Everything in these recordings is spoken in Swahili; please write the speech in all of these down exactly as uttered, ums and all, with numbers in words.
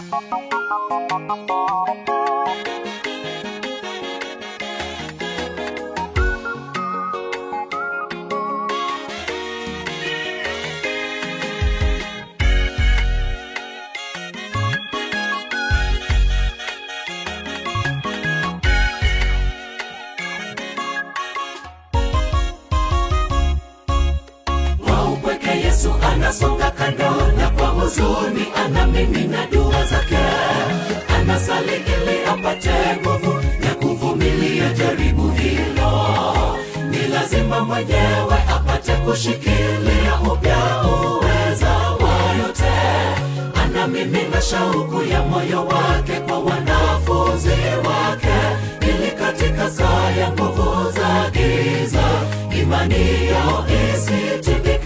Yesu anasonga kando na kwa huzuni anamimina dua zake. Anasali ili apate nguvu ya kuvumilia jaribu hilo. Ni lazima mwenyewe apate kushikilia upya uweza wa yote. Anamimina shauku ya moyo wake kwa wanafunzi wake, ili katika saa ya nguvu za giza imani yao isitibike.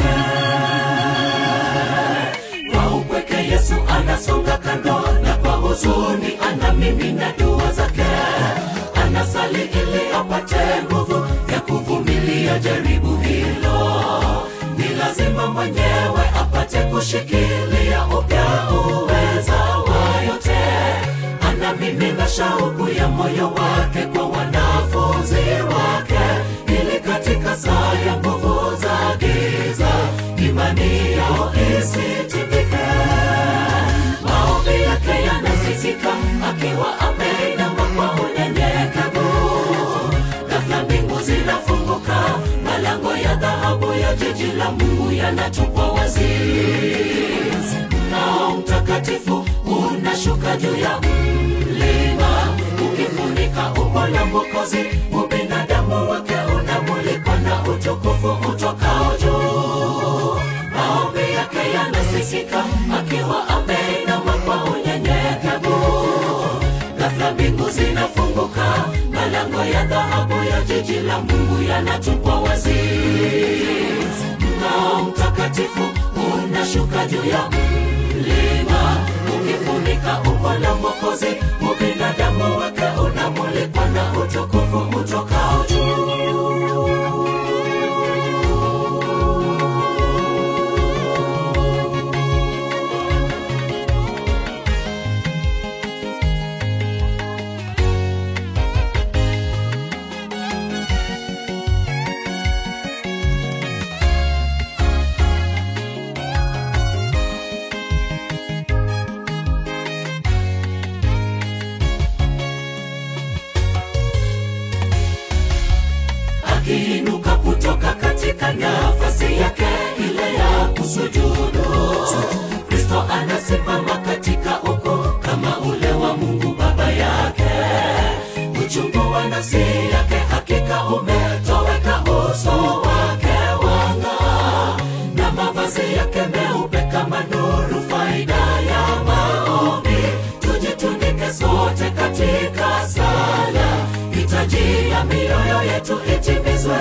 Yesu anasonga kando na kwa huzuni anamimina dua zake. Anasali ili apate nguvu ya kuvumilia jaribu hilo. Ni lazima mwenyewe apate kushikilia upya uweza wa yote. Anamimina shauku ya moyo wake kwa wanafunzi wake, ili katika saa ya nguvu za giza imani yao isitibike. Maombi yake yanasikika akiwa ameinama kwa unyenyekevu. Ghafla mbingu zinafunguka, malango ya dhahabu ya jiji la Mungu yanatupwa wazi. Nao mtakatifu unashuka juu ya mlima, ukifunika umbo la Mwokozi. Ubinadamu wake unamulikwa na utukufu utokao juu. Maombi yake yanasikika akiwa ameinama kwa unyenyekevu. Ghafla mbingu zinafunguka, malango ya dhahabu ya jiji la Mungu yanatupwa wazi. Nao mtakatifu unashuka juu ya mlima, ukifunika umbo la Mwokozi. Ubinadamu wake unamulikwa na utukufu utokao juu. Akiinuka kutoka katika nafasi yake ile ya kusujudu, Kristo anasimama katika ukuu kama ule wa Mungu Baba yake. Uchungu wa nafsi yake hakika umetoweka, uso wake wang'aa, na mavazi yake meupe kama nuru. Faida ya maombi, tujitunike sote katika sala, hitaji ya mioyo yetu itimizwe.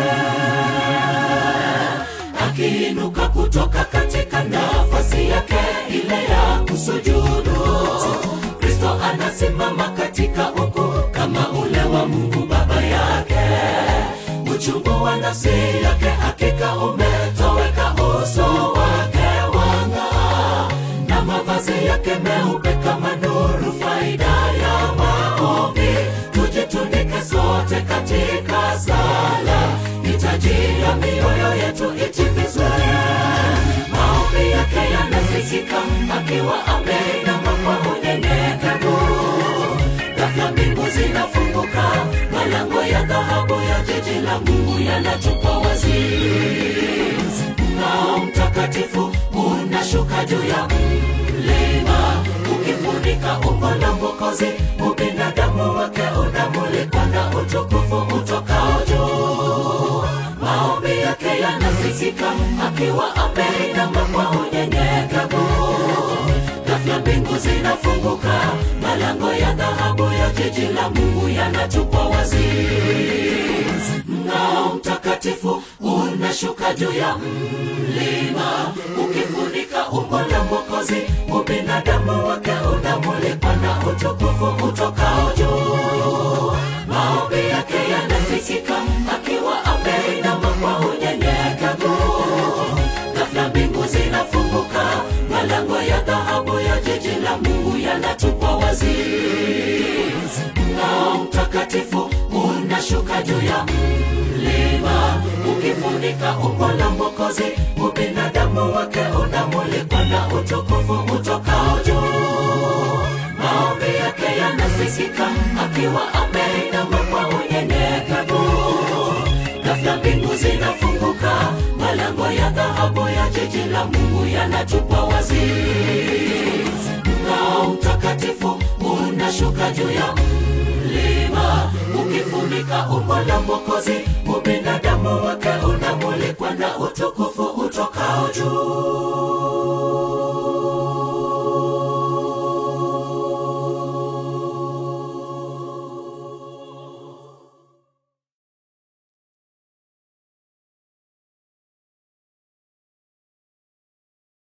Akiinuka kutoka katika nafasi yake ile ya kusujudu, Kristo anasimama katika ukuu kama ule wa Mungu Baba yake. Uchungu wa nafsi yake hakika umetoweka, uso wake wang'aa, na mavazi yake meupe kama nuru. Faida ya maombi, tujitunike sote katika sala, hitaji ya mioyo yetu itimizwe. Maombi yake yanasikika akiwa ameinama kwa unyenyekevu. Ghafla mbingu zinafunguka, malango ya dhahabu ya jiji la Mungu yanatupwa wazi. Nao mtakatifu unashuka juu ya mlima, ukifunika umbo la Mwokozi. Ubinadamu wake unamulikwa na utukufu utokao juu. Maombi yake yanasikika akiwa ameinama kwa unyenyekevu. Ghafla mbingu zinafunguka, malango ya dhahabu ya jiji la Mungu yanatupwa wazi. Nao mtakatifu unashuka juu ya mlima, ukifunika umbo la Mwokozi. Ubinadamu wake unamulikwa na utukufu utokao juu. Maombi yake yanasikika akiwa ameinama kwa unyenyekevu. Ghafla mbingu zinafunguka, malango ya dhahabu ya jiji la Mungu yanatupwa Mtakatifu unashuka juu ya mlima, ukifunika umbo la Mwokozi. Ubinadamu wake unamulikwa na utukufu utokao juu. Maombi yake yanasikika akiwa ameinama kwa unyenyekevu. Ghafla mbingu zinafunguka, malango ya dhahabu ya jiji la Mungu yanatupwa wazi. Mng'ao mtakatifu unashuka juu ya mlima, ukifunika umbo la Mwokozi. Ubinadamu wake unamulikwa na utukufu utokao juu.